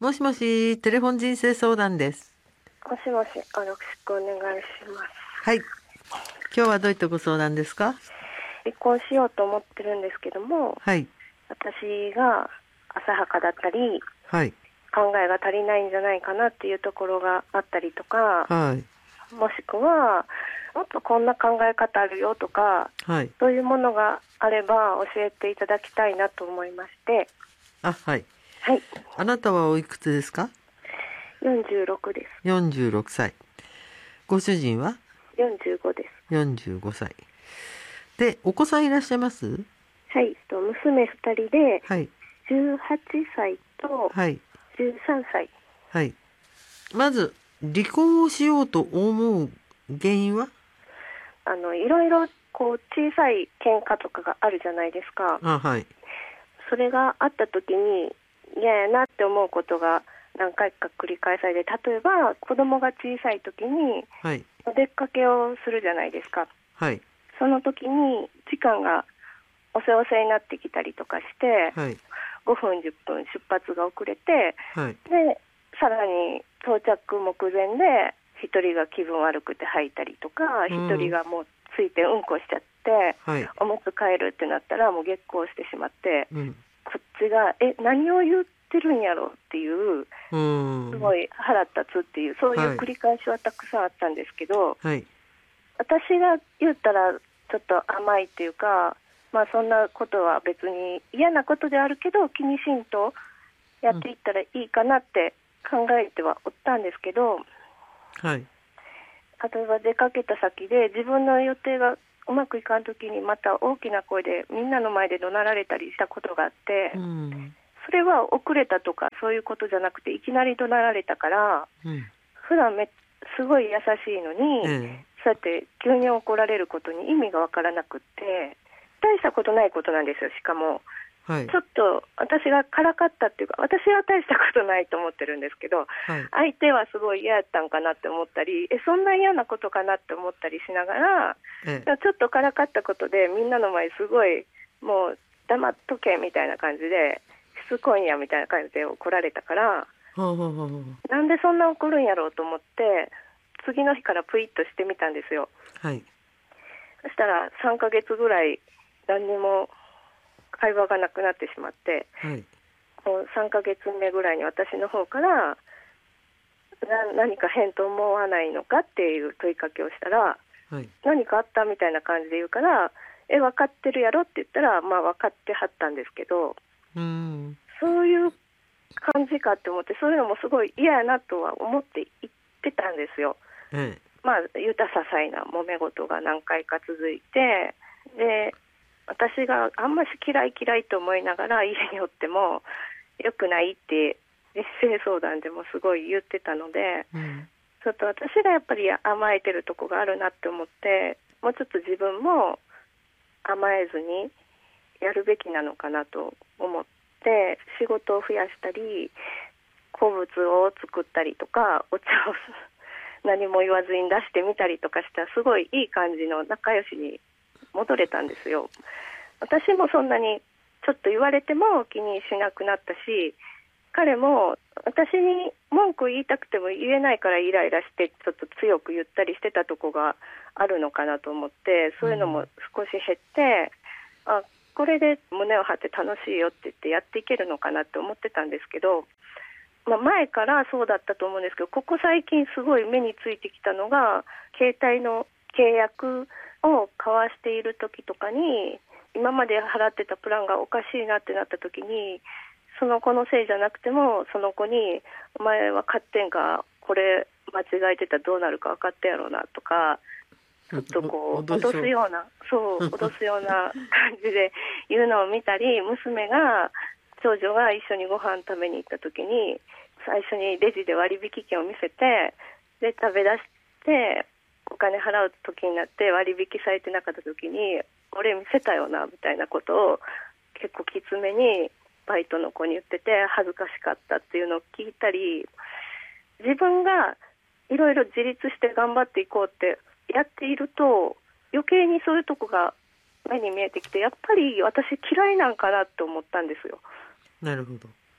もしもし、テレフォン人生相談です。 もしもし、よろしくお願いします。 はい。今日はどういったご相談ですか？ 離婚しようと思ってるんですけども、 はい。 私が浅はかだったり、 はい。 考えが足りないんじゃないかなっていうところがあったりとか、 はい。 もしくは、もっとこんな考え方あるよとか、 はい。 そういうものがあれば教えていただきたいなと思いまして、 はい。 はい。 あなたはおいくつですか 46です。 ？46歳。ご主人は 45です。 45歳。で、お子さんいらっしゃいます？ はい。娘2人で、 はい。 18歳とはい。 13歳。 はい。まず、離婚をしようと思う原因は？ いろいろこう小さい喧嘩とかがあるじゃないですか。 はい。 それがあった時に嫌やなって思うことが何回か繰り返されて、例えば子供が小さい時にはい。 お出かけをするじゃないですか。 はい。 その時に時間がおせおせになってきたりとかして、 はい。 5分10分出発が遅れて、 はい。 でさらに到着目前で一人が気分悪くて吐いたりとか、一人がもうついてうんこしちゃって、 はい。 おむつ替えるってなったらもう激高してしまって、 うん。 こっちが何を言ってるんやろうっていうすごい。 い腹立つっていう、そういう繰り返しはたくさんあったんですけど、 はい。 私が言ったらちょっと甘いっていうか、まあそんなことは別に嫌なことであるけど気にしんとやっていったらいいかなって考えてはおったんですけど、 はい。 例えば出かけた先で自分の予定がうまくいかんときにまた大きな声でみんなの前で怒鳴られたりしたことがあって、 うん。 それは遅れたとかそういうことじゃなくていきなり怒鳴られたから、 うん。 普段すごい優しいのに、 えそうやって急に怒られることに意味がわからなくって、大したことないことなんですよ。しかもはい。 ちょっと私がからかったっていうか、私は大したことないと思ってるんですけど、 はい。 相手はすごい嫌やったんかなって思ったり、そんな嫌なことかなって思ったりしながら、 えちょっとからかったことでみんなの前すごいもう黙っとけみたいな感じで、しつこいんやみたいな感じで怒られたから、 ほうほうほうほう。 なんでそんな怒るんやろうと思って、次の日からプイッとしてみたんですよ。 はい。 そしたら3ヶ月ぐらい何にも会話がなくなってしまって、 はい。 もう3ヶ月目ぐらいに私の方から何か変と思わないのかっていう問いかけをしたら、 はい。 何かあったみたいな感じで言うから、分かってるやろって言ったら、まあ分かってはったんですけど、 うん。 そういう感じかって思って、そういうのもすごい嫌やなとは思って言ってたんですよ。 えまあ言うた些細な揉め事が何回か続いて、で私があんまし嫌いと思いながら家におっても良くないって人生相談でもすごい言ってたので、 うん。 ちょっと私がやっぱり甘えてるとこがあるなって思って、もうちょっと自分も甘えずにやるべきなのかなと思って、仕事を増やしたり好物を作ったりとか、お茶を何も言わずに出してみたりとかしたら、すごいいい感じの仲良しに戻れたんですよ。私もそんなにちょっと言われても気にしなくなったし、彼も私に文句言いたくても言えないからイライラしてちょっと強く言ったりしてたとこがあるのかなと思って、そういうのも少し減って、これで胸を張って楽しいよって言ってやっていけるのかなって思ってたんですけど、前からそうだったと思うんですけど、ここ最近すごい目についてきたのが、携帯の契約を交わしている時とかに、今まで払ってたプランがおかしいなってなった時に、その子のせいじゃなくてもその子に、お前は買ってんか、これ間違えてたらどうなるか分かってやろうなとか、ちょっとこう脅すような、脅すような感じで言うのを見たり、長女が一緒にご飯食べに行った時に、最初にレジで割引券を見せて、で食べ出してお金払う時になって割引されてなかった時に、俺見せたよなみたいなことを結構きつめにバイトの子に言ってて、恥ずかしかったっていうのを聞いたり、自分がいろいろ自立して頑張っていこうってやっていると、余計にそういうとこが目に見えてきて、やっぱり私嫌いなんかなって思ったんですよ。 なるほど。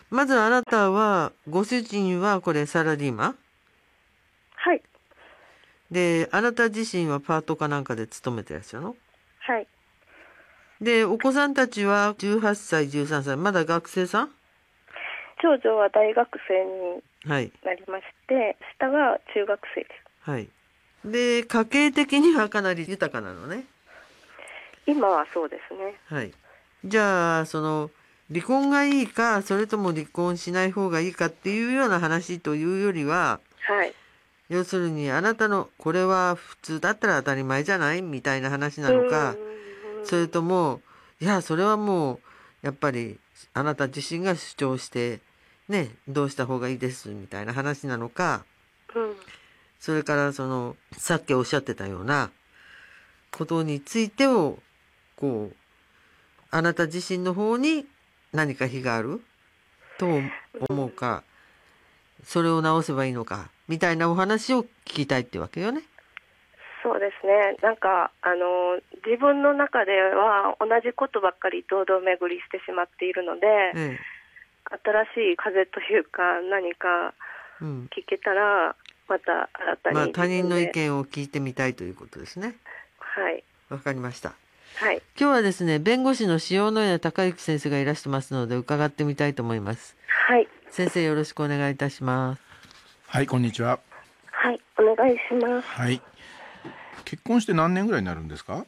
まずあなたはご主人はこれサラリーマンはい。 で、あなた自身はパートかなんかで勤めてらっしゃるの？ はい。 で、お子さんたちは18歳、13歳、まだ学生さん？ 長女は大学生にはい。 なりまして、下が中学生です。 はい。で、家計的にはかなり豊かなのね。 今はそうですね。 はい。じゃあ、離婚がいいか、それとも離婚しない方がいいかっていうような話というよりは、 はい。 要するにあなたのこれは普通だったら当たり前じゃないみたいな話なうのか、 ん。 それとも、いや、それはもう、やっぱりあなた自身が主張して、ね、どうした方がいいですみたいな話なのか、 うん。 それからさっきおっしゃってたようなことについてを、こう、あなた自身の方に何か非があると思うか、それを直せばいいのか、みたいなお話を聞きたいってわけよね。 そうですね。なんか自分の中では同じことばっかり堂々巡りしてしまっているので、 ええ。 新しい風というか何かうん。 聞けたらまた新たに他人自分で。 の意見を聞いてみたいということですね。 はい。 わかりました。 はい。 今日はですね、弁護士の塩野谷隆之先生がいらしてますので、伺ってみたいと思います。 はい。 先生、よろしくお願いいたします。 はい、こんにちは。 はい。お願いします。 はい。結婚して何年ぐらいになるんですか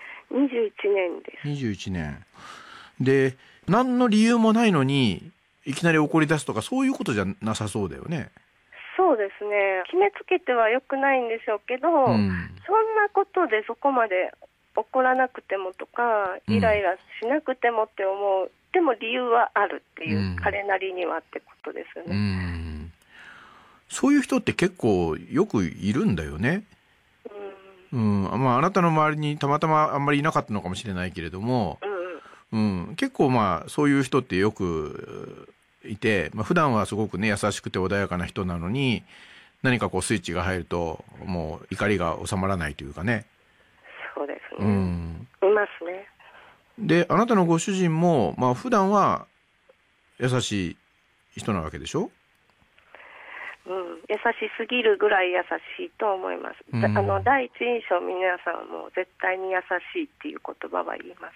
21年です。 ？21年。で、何の理由もないのに、いきなり怒り出すとか、そういうことじゃなさそうだよね。 そうですね。決めつけては良くないんでしょうけど、 うん。 そんなことでそこまで怒らなくてもとか、イライラしなくてもって思う。でも理由はあるっていう、彼なりにはってことですよね。 そういう人って結構よくいるんだよね。まあ、あなたの周りにたまたまあんまりいなかったのかもしれないけれども、結構まあそういう人ってよくいて、普段はすごくね優しくて穏やかな人なのに、何かこうスイッチが入るともう怒りが収まらないというかね。 そうですね。いますね。 で、あなたのご主人も普段は優しい人なわけでしょ？ 優しすぎるぐらい優しいと思います。第一印象、皆さんも絶対に優しいっていう言葉は言います。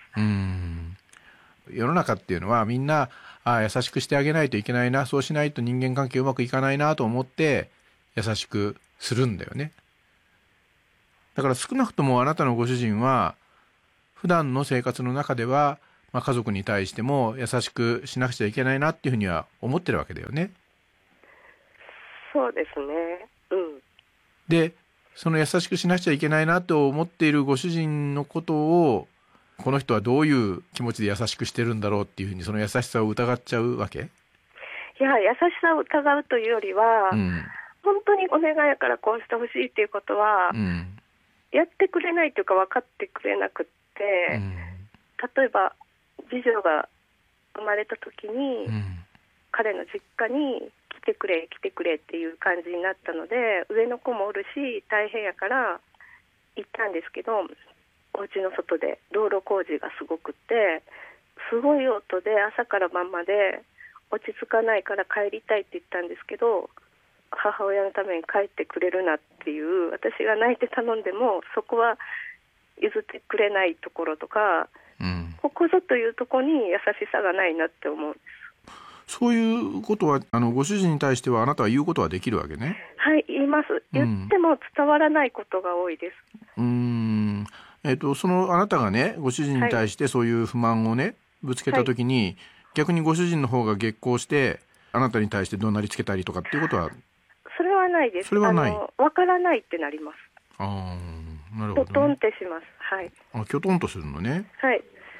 世の中っていうのはみんな優しくしてあげないといけないな、そうしないと人間関係うまくいかないなと思って優しくするんだよね。だから少なくともあなたのご主人は普段の生活の中では、家族に対しても優しくしなくちゃいけないなっていうふうには思ってるわけだよね。 そうですね。 で、その優しくしなくちゃいけないなと思っているご主人のことを、この人はどういう気持ちで優しくしてるんだろうっていうふうに、その優しさを疑っちゃうわけ？ いや、優しさを疑うというよりは、本当にお願いやからこうしてほしいっていうことは、やってくれないというか分かってくれなくって、例えば次女が生まれた時に、彼の実家に来てくれっていう感じになったので、上の子もおるし大変やから行ったんですけど、お家の外で道路工事がすごくってすごい音で朝から晩まで落ち着かないから帰りたいって言ったんですけど、母親のために帰ってくれるなっていう、私が泣いて頼んでもそこは譲ってくれないところとか、ここぞというところに優しさがないなって思うんです。 そういうことはご主人に対してはあなたは言うことはできるわけね？ はい、言います。言っても伝わらないことが多いです。 そのあなたがね、ご主人に対してそういう不満をね、ぶつけたときに、逆にご主人の方が激高してあなたに対して怒鳴りつけたりとかっていうことは？ それはないです。 それはない。 わからないってなります。 なるほど、ね。 きょとんってします。はい。 きょとんとするのね。 はい。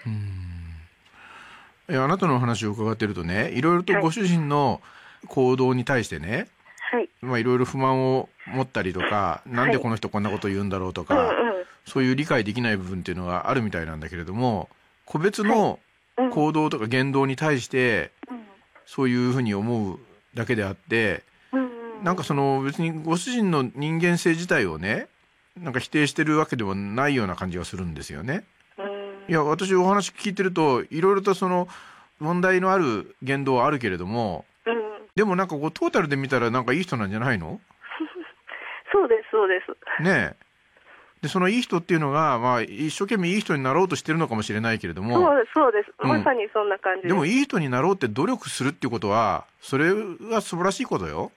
あなたの話を伺ってるとね、いろいろとご主人の行動に対してね、いろいろ不満を持ったりとか、なんでこの人こんなこと言うんだろうとか、そういう理解できない部分っていうのがあるみたいなんだけれども、個別の行動とか言動に対してそういうふうに思うだけであって、なんか別にご主人の人間性自体をね、なんか否定してるわけではないような感じがするんですよね。いや、私お話聞いてるといろいろと問題のある言動はあるけれども、でもなんかこうトータルで見たらなんかいい人なんじゃないの？ そうですそうです。 ねえ。でそのいい人っていうのが、まあ、一生懸命いい人になろうとしてるのかもしれないけれども、 そうです、まさにそんな感じです。 でもいい人になろうって努力するっていうことは、それは素晴らしいことよ。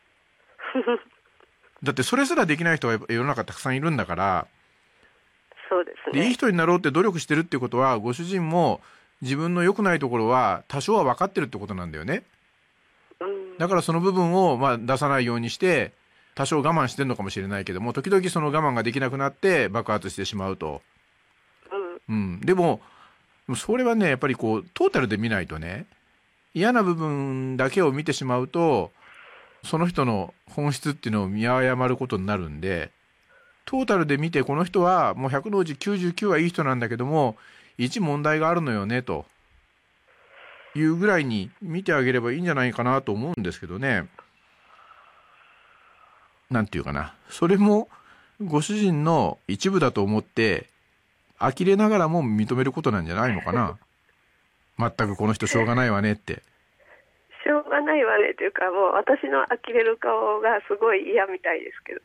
だってそれすらできない人が世の中たくさんいるんだから。 そうですね。 でいい人になろうって努力してるってことは、ご主人も自分の良くないところは多少は分かってるってことなんだよね。だからその部分をまあ出さないようにして多少我慢してるのかもしれないけども、時々その我慢ができなくなって爆発してしまうと。でもそれはね、やっぱりこうトータルで見ないとね、嫌な部分だけを見てしまうとその人の本質っていうのを見誤ることになるんで、トータルで見てこの人はもう100のうち99はいい人なんだけども1問題があるのよねというぐらいに見てあげればいいんじゃないかなと思うんですけどね。なんていうかな、それもご主人の一部だと思って呆れながらも認めることなんじゃないのかな。全くこの人しょうがないわねって。 しょうがないわねというか、もう私の呆れる顔がすごい嫌みたいですけど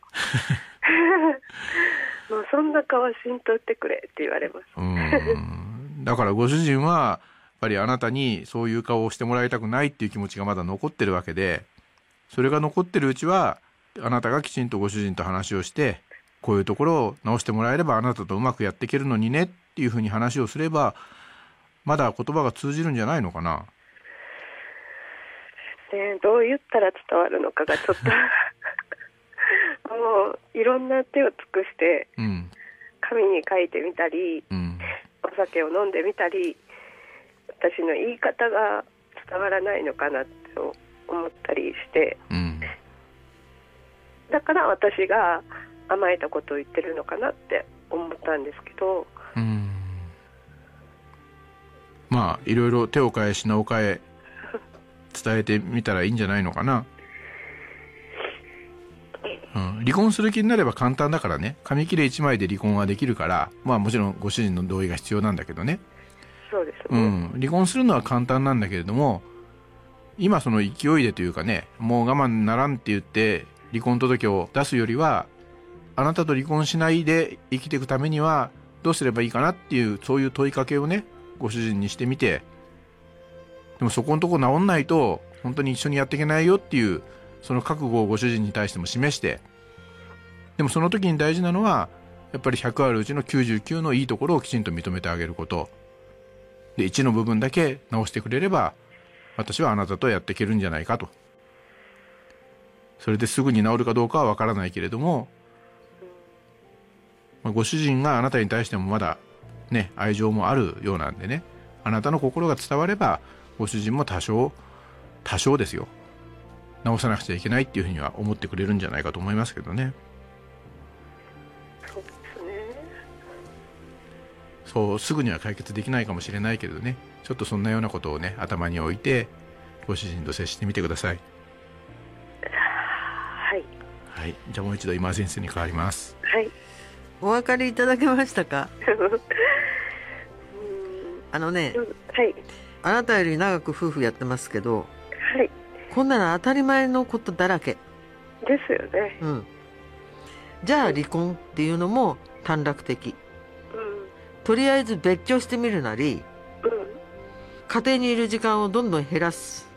もうそんな顔しんとってくれって言われます。 だからご主人はやっぱりあなたにそういう顔をしてもらいたくないっていう気持ちがまだ残ってるわけで、それが残ってるうちはあなたがきちんとご主人と話をして、こういうところを直してもらえればあなたとうまくやっていけるのにねっていうふうに話をすれば、まだ言葉が通じるんじゃないのかな。 どう言ったら伝わるのかがちょっともういろんな手を尽くして、紙に書いてみたり、お酒を飲んでみたり、私の言い方が伝わらないのかなと思ったりして、だから私が甘えたことを言ってるのかなって思ったんですけど、 まあいろいろ手を変え品を変え伝えてみたらいいんじゃないのかな。離婚する気になれば簡単だからね、紙切れ1枚で離婚はできるから、まあもちろんご主人の同意が必要なんだけどね。 そうですね。 離婚するのは簡単なんだけれども、今その勢いでというかね、もう我慢ならんって言って離婚届を出すよりは、あなたと離婚しないで生きていくためにはどうすればいいかなっていう、そういう問いかけをね、ご主人にしてみて、でもそこのとこ治んないと本当に一緒にやっていけないよっていうその覚悟をご主人に対しても示して、でもその時に大事なのはやっぱり100あるうちの99のいいところをきちんと認めてあげることで、1の部分だけ直してくれれば私はあなたとやっていけるんじゃないかと。それですぐに治るかどうかは分からないけれども、ご主人があなたに対してもまだね愛情もあるようなんでね、あなたの心が伝わればご主人も多少ですよ、直さなくちゃいけないっていうふうには思ってくれるんじゃないかと思いますけどね。 そうですね。 そうすぐには解決できないかもしれないけどね、ちょっとそんなようなことをね頭に置いてご主人と接してみてください。はい、じゃあもう一度今先生に代わります。 はい。 お分かりいただけましたか？はい、あなたより長く夫婦やってますけど、 はい、 こんなの当たり前のことだらけですよね。 じゃあ離婚っていうのも短絡的、とりあえず別居してみるなり、家庭にいる時間をどんどん減らす、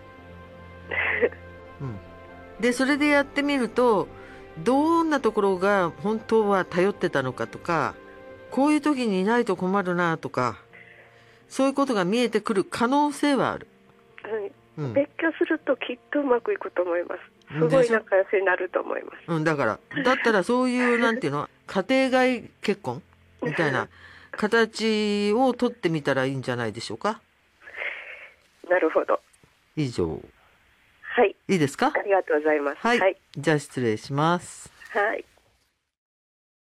でそれでやってみるとどんなところが本当は頼ってたのかとか、こういう時にいないと困るなとか、そういうことが見えてくる可能性はある。 別居するときっとうまくいくと思います。すごい仲良しになると思います。 だったらそういうなんていうの家庭外結婚みたいな形を取ってみたらいいんじゃないでしょうか。 なるほど。 以上。 はい。 いいですか？ ありがとうございます。 はい。じゃあ失礼します。 はい。